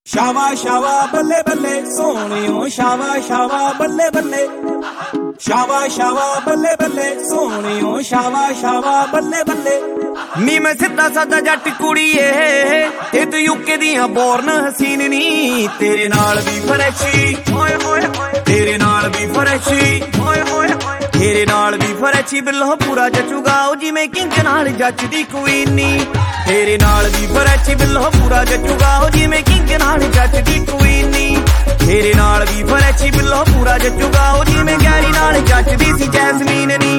शावा शावा बल्ले बल्ले सोहणियों शावा शावा बल्ले बल्ले शावा शावा बल्ले बल्ले सोहणियों शावा शावा बल्ले बल्ले नी मैं सीधा सादा जट कुड़ी ते तू यूके दियां बोर्न हसीन नी तेरे नाल भी फरैशी ओए ओए तेरे नाल भी फरैशी ओए ओए तेरे नाल भी फरैशी बिल्लो पूरा जचूगा जिवें किंग नाल जचदी क्वीन नी तेरे नाल भी फरैशी बिल्लो पूरा जचूगा जिवें किंग नाल जचदी क्वीन नी तेरे नाल भी फरैशी बिल्लो पूरा जचूगा जिवें गैरी नाल जचदी सी जैस्मीन नी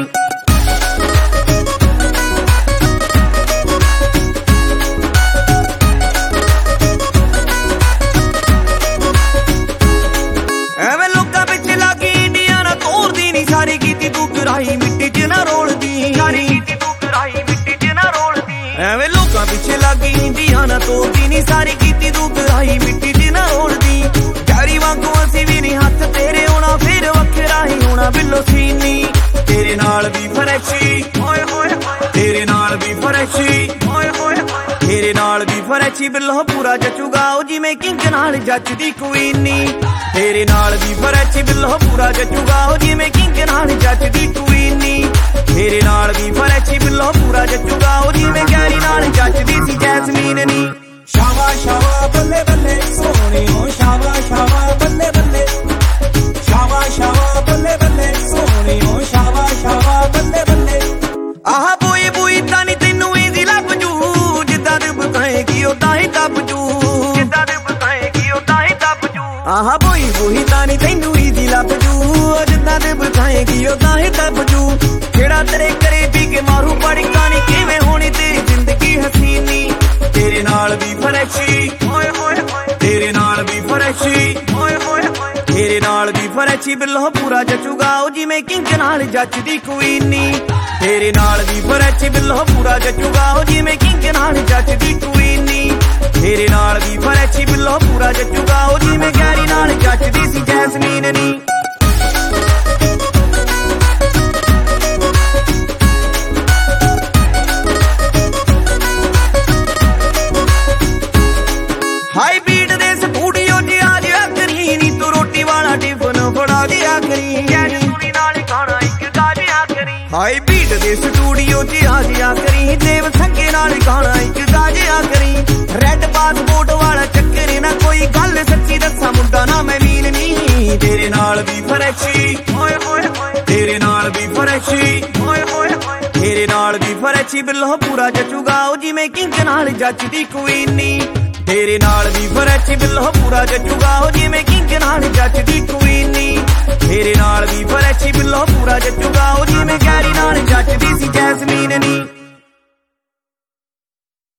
सारी कीती तू कराई मिट्टी च ना रोलदी सारी कीती तू कराई मिट्टी च ना रोलदी एवें लोकां पिछे लागी इंडिया ना तोड़दी नी सारी कीती तू कराई मिट्टी च ना रोलदी गैरी वांगू असीं भी नहीं हत्थ तेरे होना फिर वखरा ही होना बिल्लो सीनी तेरे नाल भी फरैशी ओए ओए तेरे नाल भी फरैशी ओए ओए तेरे नाल भी फरैशी बिल्लो पूरा जचूगा जिवें किंग नाल जचदी क्वीन नी तेरे नाल भी फरैशी बिल्लो पूरा जचूगा जिवें किंग नाल जचदी क्वीन नी तेरे नाल भी फरैशी बिल्लो पूरा जचूगा जिवें गैरी नाल जचदी सी जैस्मीन नी शावा शावा बल्ले बल्ले सोहणियों शावा शावा बल्ले बल्ले शावा शावा बल्ले बल्ले सोहणियों शावा शावा बल्ले बल्ले आह बोई बोई तानी तैनू ईजी लभ जू जिद्दां दे बताएगी उदां ही दब जू जिद्दां दे बताएगी उदां ही दब जू आह बोई बोई तानी तैनू ईजी लभ जू जिद्दां दे बताएगी उदां ही दब जू जेड़ा तेरे करीबी के मारू पड़का नी किवें होनी तेरी जिंदगी हसीनी तेरे नाल भी फरैशी ओए ओए तेरे नाल भी फरैशी ओए ओए तेरे नाल भी फरैशी बिल्लो पूरा जचूगा जिवें किंग नाल जचदी क्वीन नी तेरे नाल भी फरैशी बिल्लो पूरा जचूगा जिवें किंग नाल जचदी क्वीन नी तेरे नाल भी फरैशी बिल्लो पूरा जचूगा जिवें गैरी नाल जचदी सी जैस्मीन नी हाई बीट दे स्टूडियो च आ जा करी नी तू रोटी वाला टिफन फड़ा दिया करी गैरी नाल खाना इक गाजिया करी हाई बीट दे स्टूडियो च आ जा करी देव संगे नाल खाना एक गाजिया करी रेड पासपोर्ट वाला चक्कर ना कोई गल सच्ची दसा मुंडा ना मैं मीन नी तेरे नाल भी फरैशी ओए ओए तेरे नाल भी फरैशी ओए ओए तेरे नाल भी फरैशी बिल्लो पूरा जचूगा जिवें किंग नाल जचदी क्वीन नी तेरे नाल भी फरैशी बिल्लो पूरा जचूगा जिवें किंग नाल जचदी क्वीन नी तेरे नाल भी फरैशी बिल्लो पूरा जचूगा